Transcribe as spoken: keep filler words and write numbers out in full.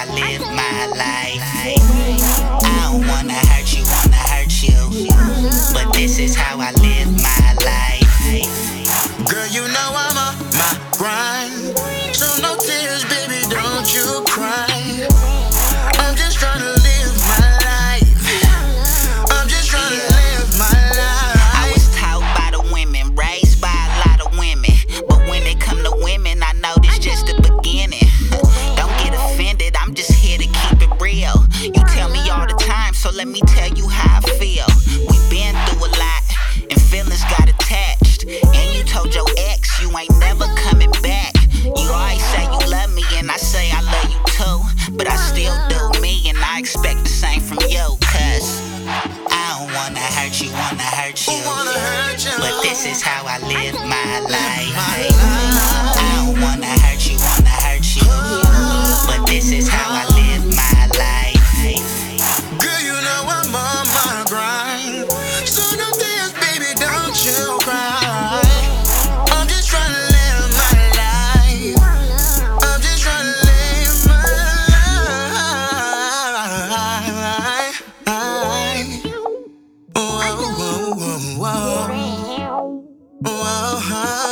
I live my life. I don't wanna hurt you, wanna hurt you, but this is how I live my life. Girl, you know I'm on my grind, so no tears, baby, don't you cry. I'm just trying to live my life. I'm just trying to live my life. I was taught by the women, raised by a lot of women, but when it come to women, I know this just the beginning. Don't get offended, I'm just here to keep it real. You tell me all the time, so let me tell you how I feel. We been through a lot, and feelings got attached. And you told your ex you ain't never coming back. You always say you love me, and I say I love you too, but I still do me, and I expect the same from you. Cause I don't wanna hurt you, wanna hurt you, Wanna hurt you, but this is how I live my life. I don't wanna hurt you, wanna hurt you, but this is how I live my life. girl, you know I'm on my grind, so no tears, baby, don't you cry. I'm just trying to live my life. I'm just trying to live my life. Whoa, whoa, whoa, whoa. Whoa.